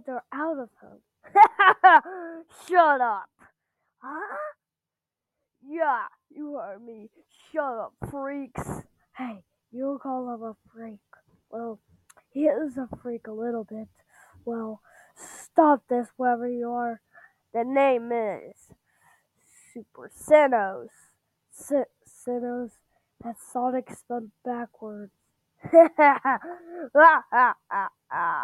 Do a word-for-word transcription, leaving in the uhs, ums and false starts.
they're out of him. Shut up. Huh? Yeah, you heard me. Shut up, freaks. Hey, you call him a freak. Well, he is a freak a little bit. Well, stop this wherever you are. The name is Super Sinos. Si- Sinos. That's Sonic spelled backwards.